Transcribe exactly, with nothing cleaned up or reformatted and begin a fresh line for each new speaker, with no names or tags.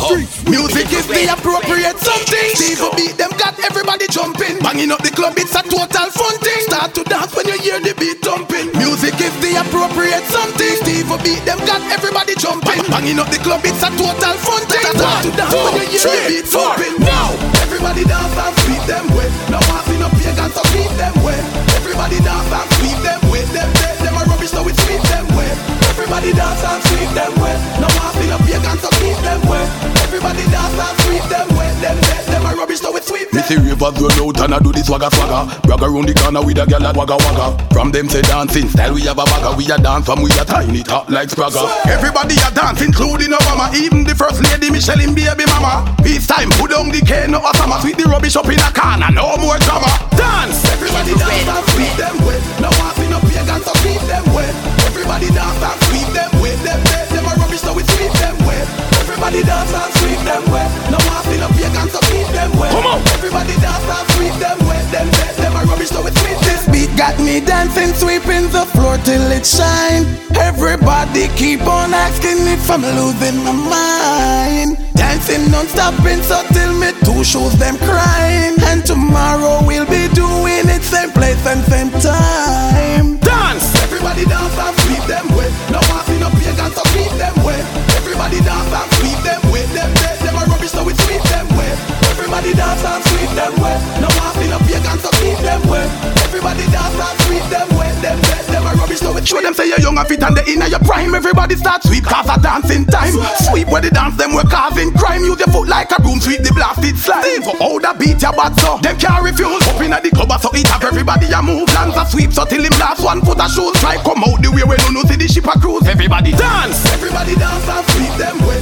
Music is the appropriate something. Steve beat them got everybody jumping. Banging up the club, it's a total fun thing. Start to dance when you hear the beat thumping. Music is the appropriate something. Steve beat them got everybody jumping. Banging up the club, it's a total fun thing. Start to dance when you hear the beat thumping. Now everybody dance and sweep them way. Now passing up pagans so keep them way. Everybody dance and sweep them way. Them dead, them are rubbish so we sweep them way. Everybody dance and sweep them way. Now passing up pagans so keep them way. Everybody dance and sweep them way. Them dead, them are rubbish so we sweep them.
Me see rivers run out and I do this swagger swagger. Brag around the corner with a girl at wagga wagga. From them say dancing style we have a bagger. We a dance from we a tiny top like Spragga. Everybody a dance including Obama. Even the first lady Michelle in baby mama. Peace time put down the cane no Osama. Sweep the rubbish up in a corner no more drama. Dance. Everybody dance and sweep them way. Now passing up pagans so keep them way. Everybody dance and sweep them way. Them dead, them are rubbish so we sweep them way. Everybody dance and sweep them way. Now passing up pagans so keep them way. Come on. Everybody dance and sweep them way. Them dead, them are rubbish so we sweep them.
This beat got me dancing, sweeping the floor till it shine. Everybody keep on asking if I'm losing my mind. Dancing non-stopping so till me two shows them crying. And tomorrow we'll be doing it same place and same time.
Dance.
Everybody dance and sweep them way. Now passing up pagans so keep them way. Everybody dance and sweep them way. Them dead, them are rubbish so we sweep them way. Everybody dance and sweep them way. Now passing up pagans so keep them way. Everybody dance and sweep them way. Them dead, them are rubbish so we
show them say you're young and fit and they in your prime. Everybody start sweep cause a dancing time. Sweep where the dance them were causing crime. Use your foot like a broom sweep the blasted slime. Steve for all the beat your bad so them can't refuse. Up in the club so it have everybody a move. Lands a sweep so till him last one foot a shoes. Try come out the way when you know see the ship a cruise. Everybody dance.
Everybody dance and sweep them way.